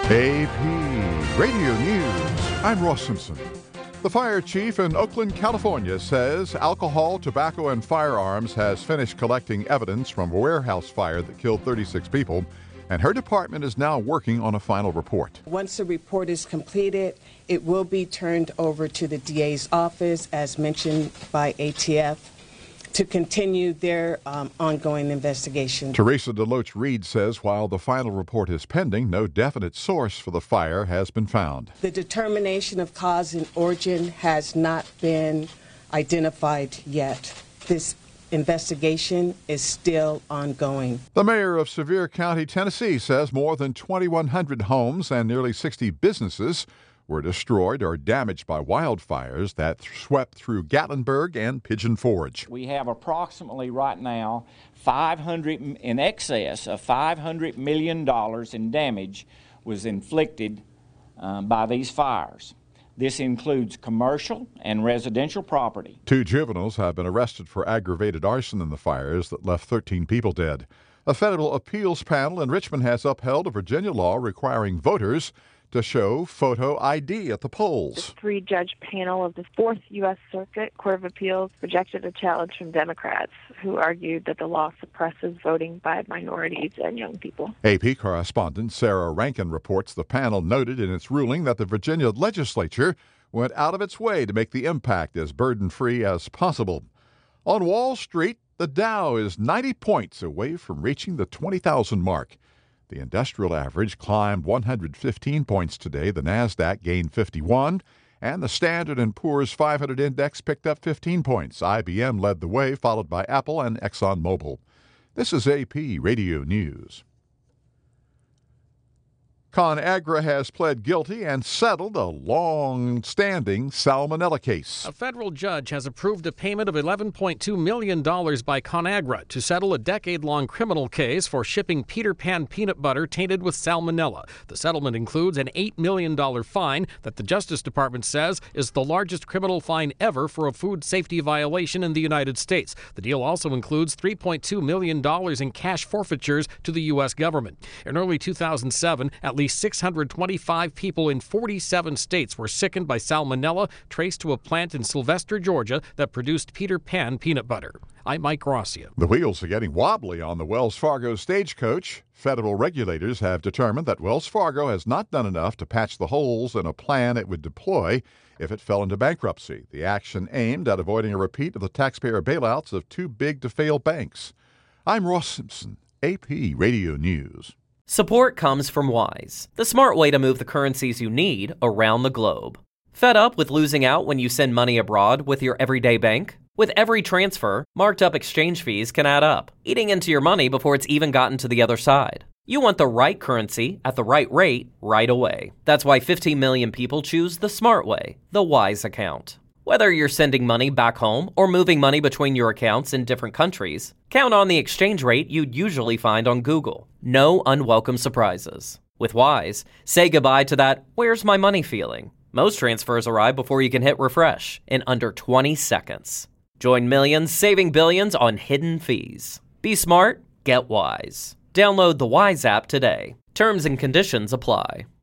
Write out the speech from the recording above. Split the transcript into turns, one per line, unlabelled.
AP Radio News. I'm Ross Simpson. The fire chief in Oakland, California says alcohol, tobacco, and firearms has finished collecting evidence from a warehouse fire that killed 36 people, and her department is now working on a final report.
Once the report is completed, it will be turned over to the DA's office, as mentioned by ATF, to continue their ongoing investigation.
Teresa DeLoach Reed says while the final report is pending, no definite source for the fire has been found.
The determination of cause and origin has not been identified yet. This investigation is still ongoing.
The mayor of Sevier County, Tennessee, says more than 2,100 homes and nearly 60 businesses were destroyed or damaged by wildfires that swept through Gatlinburg and Pigeon Forge.
We have approximately right now in excess of $500 million in damage was inflicted by these fires. This includes commercial and residential property.
2 juveniles have been arrested for aggravated arson in the fires that left 13 people dead. A federal appeals panel in Richmond has upheld a Virginia law requiring voters to show photo ID at the polls.
The 3-judge panel of the 4th U.S. Circuit Court of Appeals rejected a challenge from Democrats who argued that the law suppresses voting by minorities and young people.
AP correspondent Sarah Rankin reports the panel noted in its ruling that the Virginia legislature went out of its way to make the impact as burden-free as possible. On Wall Street, the Dow is 90 points away from reaching the 20,000 mark. The industrial average climbed 115 points today. The Nasdaq gained 51, and the Standard & Poor's 500 index picked up 15 points. IBM led the way, followed by Apple and ExxonMobil. This is AP Radio News. ConAgra has pled guilty and settled a long-standing salmonella case.
A federal judge has approved a payment of $11.2 million by ConAgra to settle a decade-long criminal case for shipping Peter Pan peanut butter tainted with salmonella. The settlement includes an $8 million fine that the Justice Department says is the largest criminal fine ever for a food safety violation in the United States. The deal also includes $3.2 million in cash forfeitures to the U.S. government. In early 2007, at least 625 people in 47 states were sickened by salmonella traced to a plant in Sylvester, Georgia that produced Peter Pan peanut butter. I'm Mike Rossian.
The wheels are getting wobbly on the Wells Fargo Stagecoach. Federal regulators have determined that Wells Fargo has not done enough to patch the holes in a plan it would deploy if it fell into bankruptcy. The action aimed at avoiding a repeat of the taxpayer bailouts of 2 big-to-fail banks. I'm Ross Simpson, AP Radio News.
Support comes from Wise, the smart way to move the currencies you need around the globe. Fed up with losing out when you send money abroad with your everyday bank? With every transfer, marked up exchange fees can add up, eating into your money before it's even gotten to the other side. You want the right currency at the right rate right away. That's why 15 million people choose the smart way, the Wise account. Whether you're sending money back home or moving money between your accounts in different countries, count on the exchange rate you'd usually find on Google. No unwelcome surprises. With Wise, say goodbye to that "where's my money" feeling. Most transfers arrive before you can hit refresh in under 20 seconds. Join millions saving billions on hidden fees. Be smart, get Wise. Download the Wise app today. Terms and conditions apply.